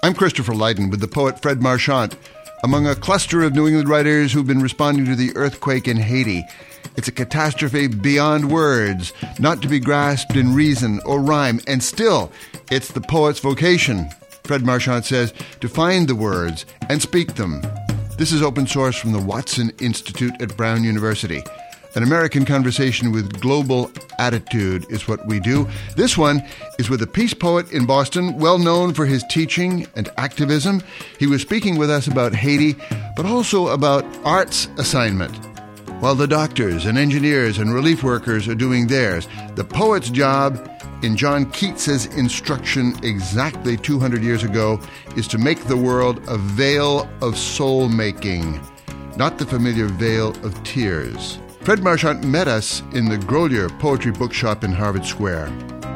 I'm Christopher Lydon with the poet Fred Marchant, among a cluster of New England writers who've been responding to the earthquake in Haiti. It's a catastrophe beyond words, not to be grasped in reason or rhyme, and still, it's the poet's vocation, Fred Marchant says, to find the words and speak them. This is open source from the Watson Institute at Brown University. An American conversation with global attitude is what we do. This one is with a peace poet in Boston, well known for his teaching and activism. He was speaking with us about Haiti, but also about art's assignment. While the doctors and engineers and relief workers are doing theirs, the poet's job, in John Keats's instruction exactly 200 years ago, is to make the world a vale of soul-making, not the familiar vale of tears. Fred Marchant met us in the Grolier Poetry Bookshop in Harvard Square.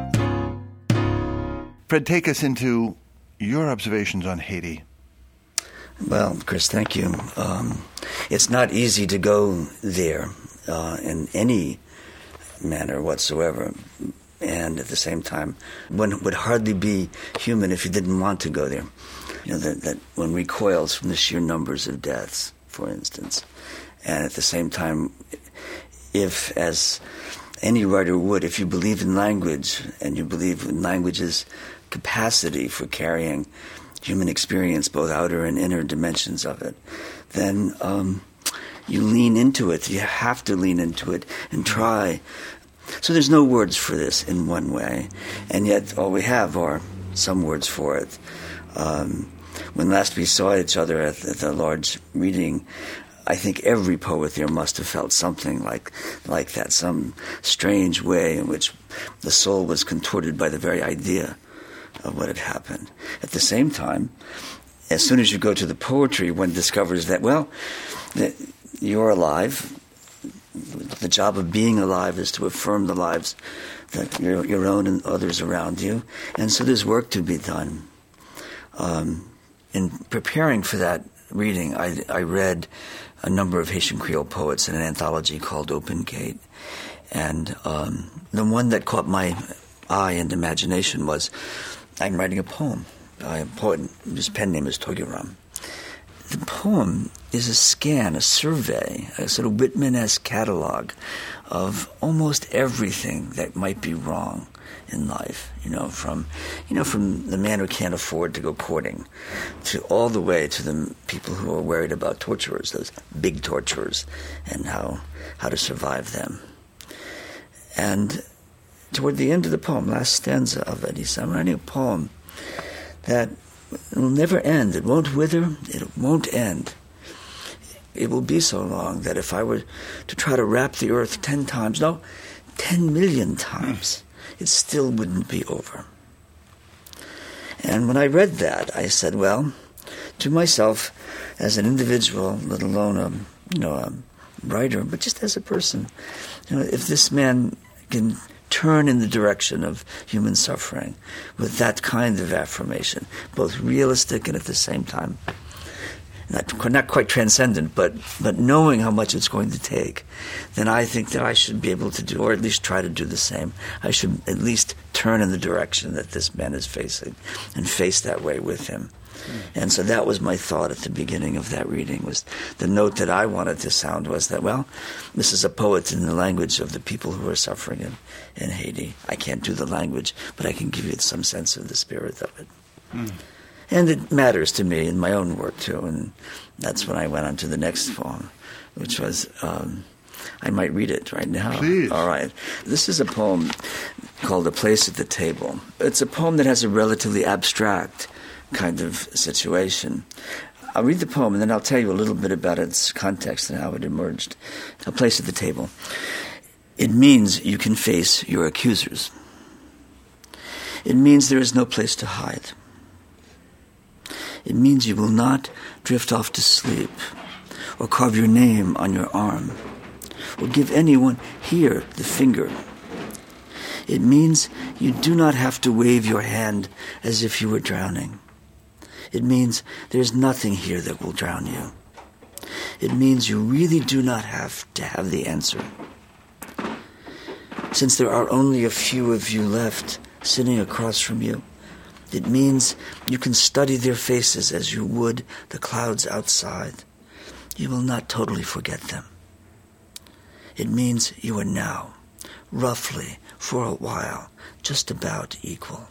Fred, take us into your observations on Haiti. Well, Chris, thank you. It's not easy to go there in any manner whatsoever. And at the same time, one would hardly be human if you didn't want to go there. You know, that one recoils from the sheer numbers of deaths, for instance. And at the same time, if, as any writer would, if you believe in language and you believe in language's capacity for carrying human experience, both outer and inner dimensions of it, then you lean into it. You have to lean into it and try. So there's no words for this in one way, and yet all we have are some words for it. When last we saw each other at the large reading, I think every poet there must have felt something like that, some strange way in which the soul was contorted by the very idea of what had happened. At the same time, as soon as you go to the poetry, one discovers that, well, that you're alive. The job of being alive is to affirm the lives that your own and others around you. And so there's work to be done. In preparing for that reading, I read a number of Haitian Creole poets in an anthology called Open Gate. And the one that caught my eye and imagination was, I'm writing a poem by a poet whose pen name is Togiram. The poem is a scan, a survey, a sort of Whitman-esque catalog of almost everything that might be wrong in life, from the man who can't afford to go courting to all the way to the people who are worried about torturers, those big torturers, and how to survive them. And toward the end of the poem, last stanza of it, he said, I'm writing a poem that will never end. It won't wither. It won't end. It will be so long that if I were to try to wrap the earth 10 million times, it still wouldn't be over. And when I read that, I said, well, to myself, as an individual, let alone a writer, but just as a person, if this man can turn in the direction of human suffering with that kind of affirmation, both realistic and at the same time not quite transcendent, but knowing how much it's going to take, then I think that I should be able to do, or at least try to do the same. I should at least turn in the direction that this man is facing and face that way with him. And so that was my thought at the beginning of that reading, was the note that I wanted to sound was that, well, this is a poet in the language of the people who are suffering in Haiti. I can't do the language, but I can give you some sense of the spirit of it. And it matters to me in my own work, too. And that's when I went on to the next poem, which was, I might read it right now. Please. All right. This is a poem called A Place at the Table. It's a poem that has a relatively abstract kind of situation. I'll read the poem, and then I'll tell you a little bit about its context and how it emerged. A place at the table. It means you can face your accusers. It means there is no place to hide. It means you will not drift off to sleep or carve your name on your arm or give anyone here the finger. It means you do not have to wave your hand as if you were drowning. It means there's nothing here that will drown you. It means you really do not have to have the answer. Since there are only a few of you left sitting across from you, It means you can study their faces as you would the clouds outside. You will not totally forget them. It means you are now, roughly, for a while, just about equal.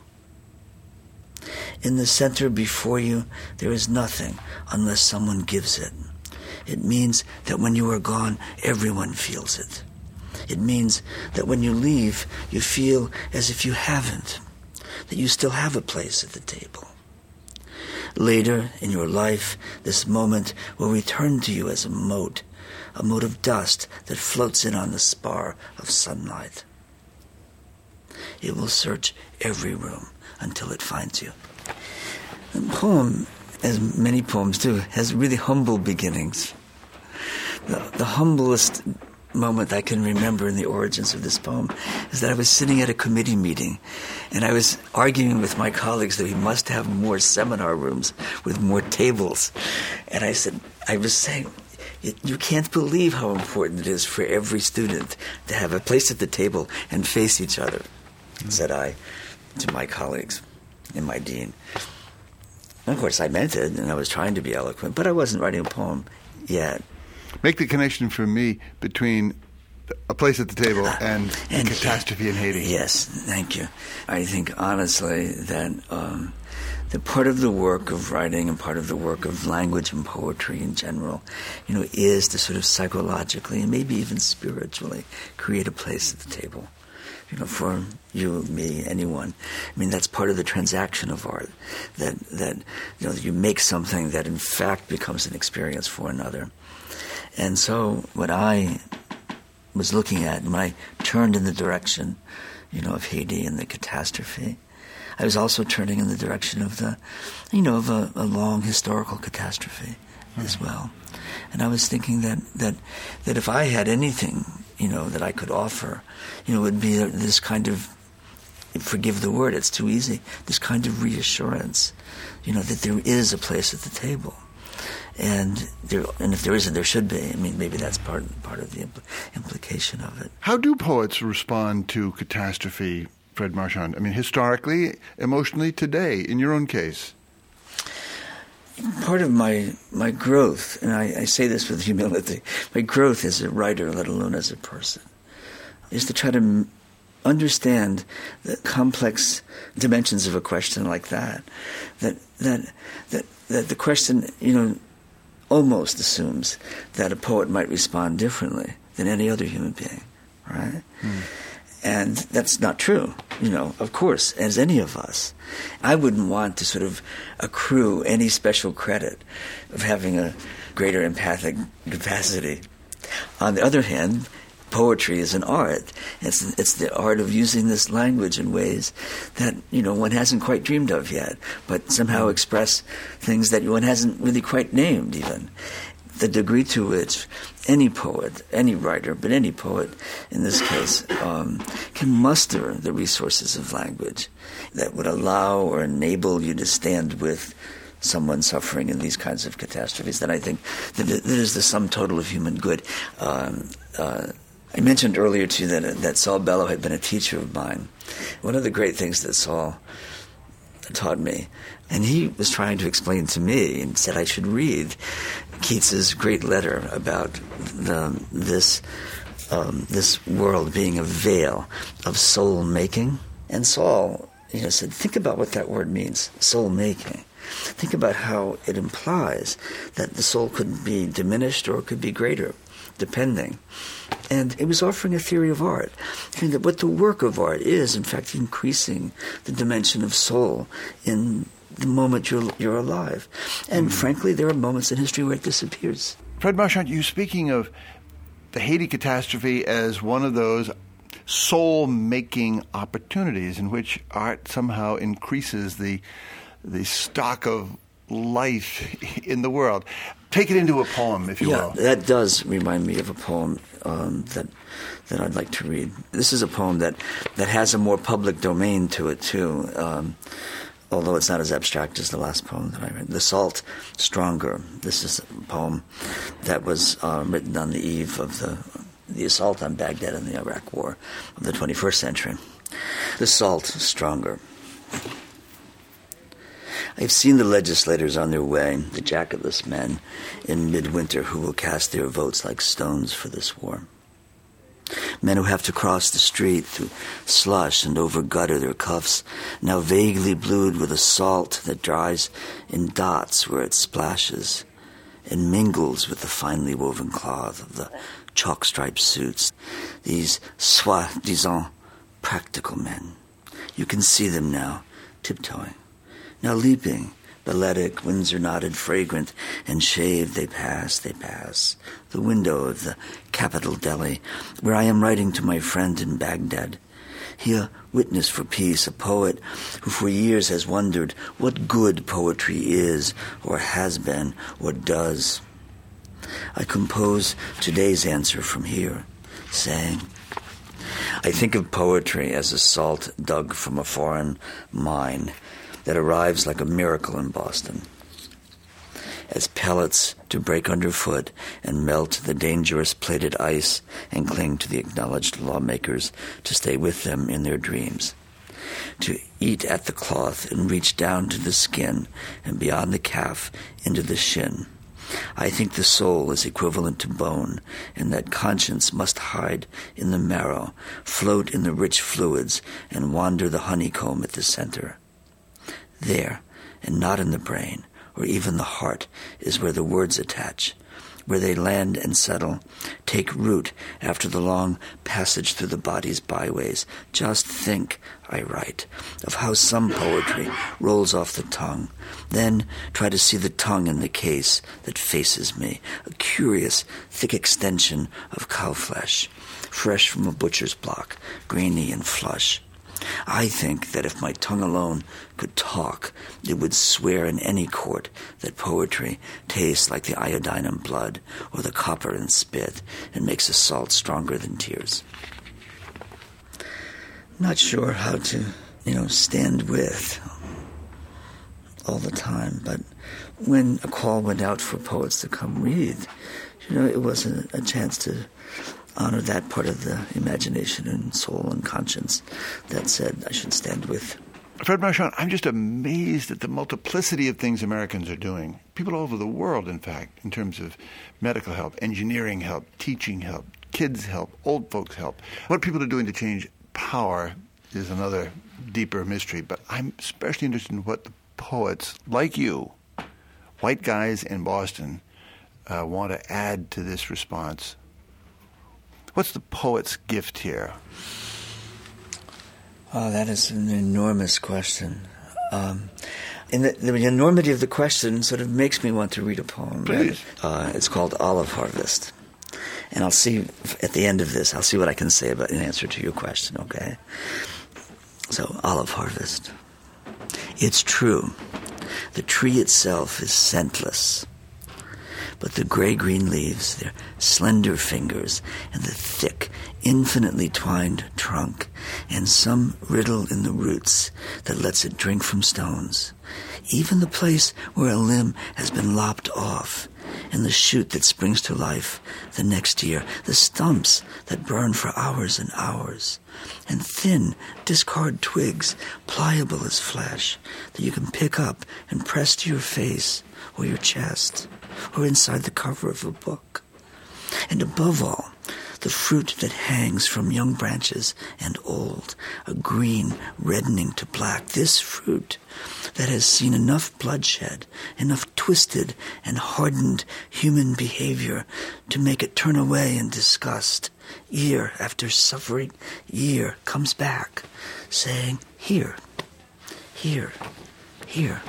In the center before you, there is nothing unless someone gives it. It means that when you are gone, everyone feels it. It means that when you leave, you feel as if you haven't, that you still have a place at the table. Later in your life, this moment will return to you as a mote of dust that floats in on the spar of sunlight. It will search every room until it finds you. The poem, as many poems do, has really humble beginnings. The humblest moment I can remember in the origins of this poem is that I was sitting at a committee meeting and I was arguing with my colleagues that we must have more seminar rooms with more tables. And I was saying, you can't believe how important it is for every student to have a place at the table and face each other, said I to my colleagues and my dean. And of course I meant it and I was trying to be eloquent, but I wasn't writing a poem yet. Make the connection for me between a place at the table and catastrophe in Haiti. Yes, thank you. I think honestly that the part of the work of writing and part of the work of language and poetry in general, is to sort of psychologically and maybe even spiritually create a place at the table. For you, me, anyone. I mean, that's part of the transaction of art, that you make something that in fact becomes an experience for another. And so what I was looking at, when I turned in the direction, of Haiti and the catastrophe, I was also turning in the direction of of a long historical catastrophe as well. And I was thinking that if I had anything, that I could offer, it would be this kind of, forgive the word, it's too easy, this kind of reassurance, that there is a place at the table. And if there isn't, there should be. I mean, maybe that's part of the implication of it. How do poets respond to catastrophe, Fred Marchand? I mean, historically, emotionally, today, in your own case? Part of my growth, and I say this with humility, my growth as a writer, let alone as a person, is to try to understand the complex dimensions of a question like that. That the question, almost assumes that a poet might respond differently than any other human being, right? And that's not true, of course, as any of us. I wouldn't want to sort of accrue any special credit of having a greater empathic capacity. On the other hand, poetry is an art. It's the art of using this language in ways that, one hasn't quite dreamed of yet, but somehow express things that one hasn't really quite named even. The degree to which any poet, any writer, but any poet in this case, can muster the resources of language that would allow or enable you to stand with someone suffering in these kinds of catastrophes, then I think that it is the sum total of human good. I mentioned earlier to you that Saul Bellow had been a teacher of mine. One of the great things that Saul taught me, and he was trying to explain to me and said I should read Keats's great letter about this world being a veil of soul making. And Saul, said, think about what that word means, soul making. Think about how it implies that the soul could be diminished or it could be greater, depending. And it was offering a theory of art, saying that what the work of art is, in fact, increasing the dimension of soul in the moment you're alive. And frankly, there are moments in history where it disappears. Fred Marchand, you speaking of the Haiti catastrophe as one of those soul-making opportunities in which art somehow increases the stock of life in the world. Take it into a poem, if you will. Yeah, that does remind me of a poem that I'd like to read. This is a poem that has a more public domain to it, too, although it's not as abstract as the last poem that I read. The Salt, Stronger. This is a poem that was written on the eve of the assault on Baghdad in the Iraq War of the 21st century. The Salt, Stronger. I've seen the legislators on their way, the jacketless men in midwinter who will cast their votes like stones for this war. Men who have to cross the street through slush and over gutter their cuffs, now vaguely blued with a salt that dries in dots where it splashes and mingles with the finely woven cloth of the chalk-striped suits. These soi-disant practical men. You can see them now, tiptoeing. Now leaping, balletic, Windsor-knotted, fragrant, and shaved, they pass, the window of the Capitol Deli, where I am writing to my friend in Baghdad. He, a witness for peace, a poet who for years has wondered what good poetry is, or has been, or does. I compose today's answer from here, saying, I think of poetry as a salt dug from a foreign mine that arrives like a miracle in Boston, as pellets to break underfoot and melt the dangerous plated ice and cling to the acknowledged lawmakers to stay with them in their dreams, to eat at the cloth and reach down to the skin and beyond the calf into the shin. I think the soul is equivalent to bone, and that conscience must hide in the marrow, float in the rich fluids, and wander the honeycomb at the center. There, and not in the brain, or even the heart, is where the words attach, where they land and settle, take root after the long passage through the body's byways. Just think, I write, of how some poetry rolls off the tongue. Then try to see the tongue in the case that faces me, a curious, thick extension of cow flesh, fresh from a butcher's block, grainy and flush. I think that if my tongue alone could talk, it would swear in any court that poetry tastes like the iodine in blood or the copper in spit and makes assault stronger than tears. Not sure how to, stand with all the time, but when a call went out for poets to come read, it was a chance to honor that part of the imagination and soul and conscience that said I should stand with. Fred Marchant, I'm just amazed at the multiplicity of things Americans are doing. People all over the world, in fact, in terms of medical help, engineering help, teaching help, kids help, old folks help. What people are doing to change power is another deeper mystery, but I'm especially interested in what the poets like you, white guys in Boston, want to add to this response. What's the poet's gift here? Oh, that is an enormous question. And the enormity of the question sort of makes me want to read a poem. Please. It's called Olive Harvest. And I'll see, at the end of this, I'll see what I can say about in answer to your question, okay? So, Olive Harvest. It's true. The tree itself is scentless. But the gray-green leaves, their slender fingers, and the thick, infinitely twined trunk, and some riddle in the roots that lets it drink from stones, even the place where a limb has been lopped off, and the shoot that springs to life the next year, the stumps that burn for hours and hours, and thin, discard twigs, pliable as flesh, that you can pick up and press to your face or your chest, or inside the cover of a book. And above all, the fruit that hangs from young branches and old, a green reddening to black, this fruit that has seen enough bloodshed, enough twisted and hardened human behavior to make it turn away in disgust, year after suffering year comes back, saying, here, here, here.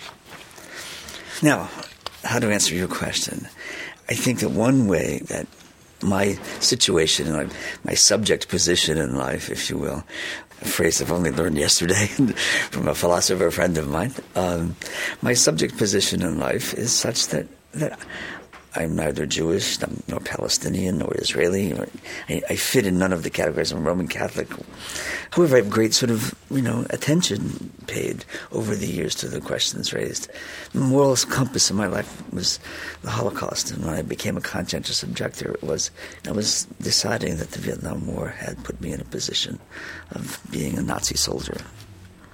Now, how to answer your question? I think that one way that my situation, my subject position in life, if you will, a phrase I've only learned yesterday from a philosopher friend of mine, my subject position in life is such that I'm neither Jewish, nor Palestinian, nor Israeli. I fit in none of the categories. I'm Roman Catholic. However, I have great sort of, attention paid over the years to the questions raised. The moral compass in my life was the Holocaust, and when I became a conscientious objector, I was deciding that the Vietnam War had put me in a position of being a Nazi soldier.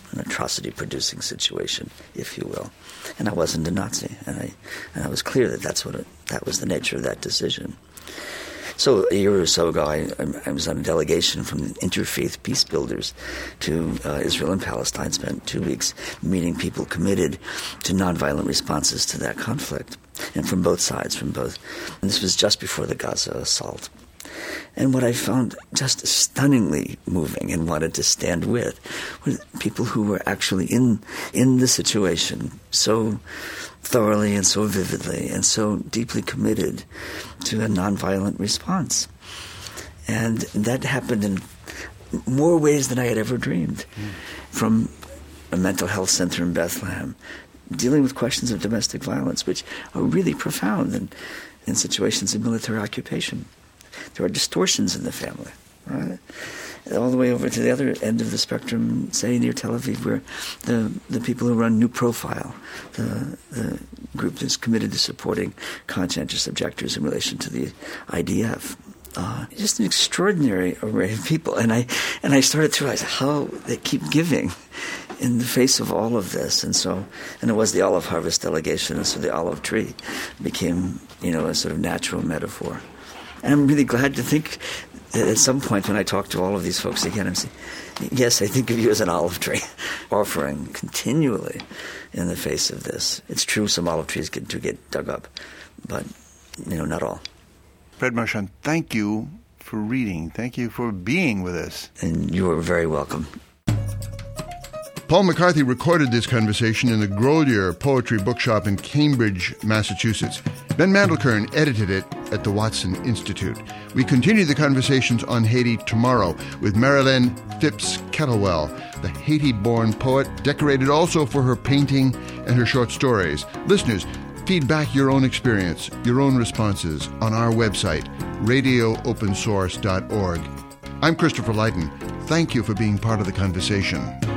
an atrocity-producing situation, if you will. And I wasn't a Nazi, and I was clear that that was the nature of that decision. So a year or so ago, I was on a delegation from interfaith peace builders to Israel and Palestine, spent 2 weeks meeting people committed to nonviolent responses to that conflict, and from both sides, and this was just before the Gaza assault. And what I found just stunningly moving and wanted to stand with were people who were actually in the situation so thoroughly and so vividly and so deeply committed to a nonviolent response. And that happened in more ways than I had ever dreamed. From a mental health center in Bethlehem, dealing with questions of domestic violence, which are really profound in situations of military occupation. There are distortions in the family, right? All the way over to the other end of the spectrum, say near Tel Aviv, where the people who run New Profile, the group that's committed to supporting conscientious objectors in relation to the IDF. Just an extraordinary array of people. And I started to realize how they keep giving in the face of all of this. And it was the olive harvest delegation, and so the olive tree became, a sort of natural metaphor. And I'm really glad to think that at some point when I talk to all of these folks again, I'm saying, yes, I think of you as an olive tree, offering continually in the face of this. It's true some olive trees do get dug up, but, not all. Fred Marchant, thank you for reading. Thank you for being with us. And you are very welcome. Paul McCarthy recorded this conversation in the Grolier Poetry Bookshop in Cambridge, Massachusetts. Ben Mandelkern edited it at the Watson Institute. We continue the conversations on Haiti tomorrow with Marilyn Phipps Kettlewell, the Haiti-born poet, decorated also for her painting and her short stories. Listeners, feed back your own experience, your own responses on our website, radioopensource.org. I'm Christopher Leighton. Thank you for being part of the conversation.